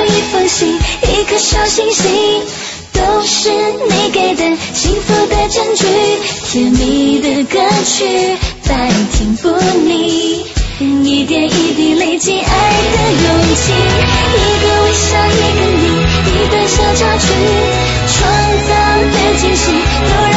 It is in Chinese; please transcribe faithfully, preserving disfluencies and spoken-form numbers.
一封信，一颗小星星，都是你给的幸福的证据，甜蜜的歌曲百听不腻，一点一滴累积爱的勇气，一个微笑一个你，一段小插曲，创造的惊喜都让